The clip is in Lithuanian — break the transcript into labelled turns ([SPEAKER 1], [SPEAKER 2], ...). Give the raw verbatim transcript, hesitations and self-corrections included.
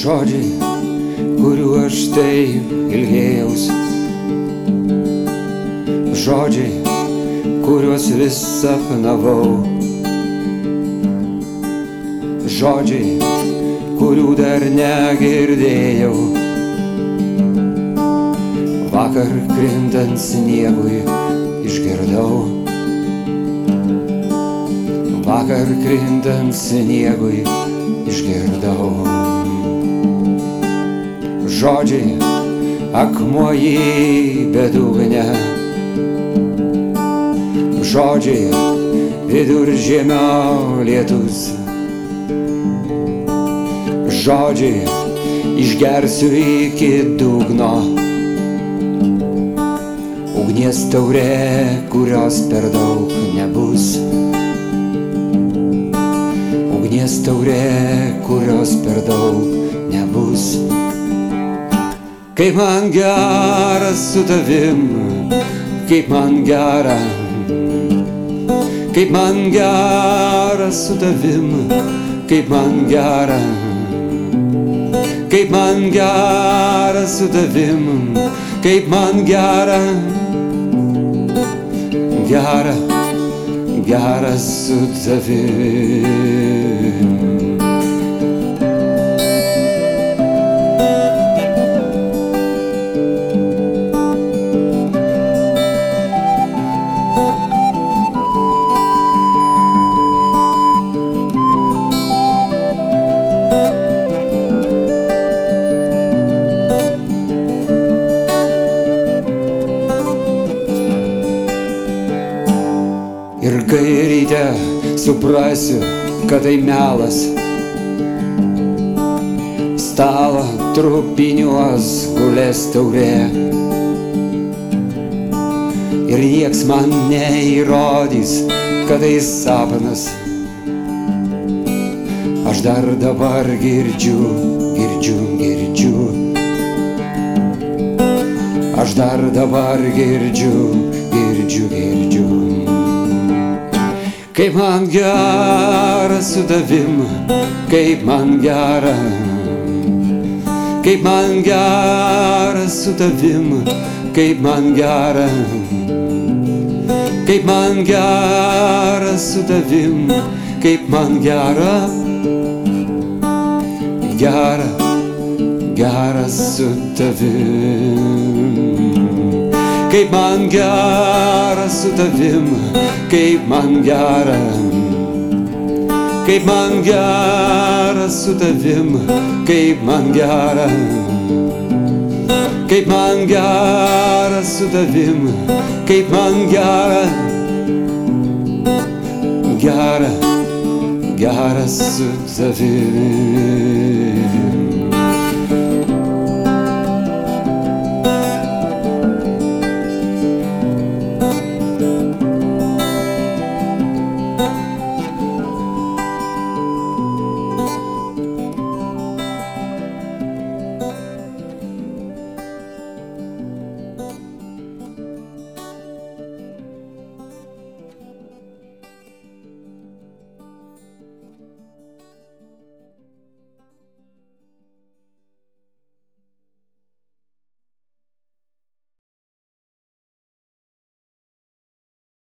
[SPEAKER 1] Žodžiai, kuriuo aš taip ilgėjausi, žodžiai, kuriuos vis sapnavau, žodžiai, kurių dar negirdėjau. Vakar krintant sniegui išgirdau, vakar krintant sniegui išgirdau. Žodžiai, akmuo į bedugnę, žodžiai, viduržiemio lietus, žodžiai, išgersiu iki dugno, ugnies taurė, kurios per daug nebus, ugnies taurė, kurios per daug nebus. Kaip man gera su tavim, kaip man gera, kaip man gera su tavim, kaip man gera, kaip man gera su tavim, kaip man gera, gera, gera su tavim. Ir kai ryte suprasiu, kad tai melas, stalo trupiniuos gulės taurė, ir nieks man neįrodys, kad tai sapnas. Aš dar dabar girdžiu, girdžiu, girdžiu, aš dar dabar girdžiu, girdžiu, girdžiu. Kaip man gera su tavim, kaip man gera, kaip man gera su tavim, kaip man gera, kaip man gera su tavim, kaip man gera, gera, gera su tavim. Kaip man gera su tavim, kaip man gera, kaip man gera su tavim, kaip man gera, kaip man gera su tavim, kaip man gera, gera, gera su tavim.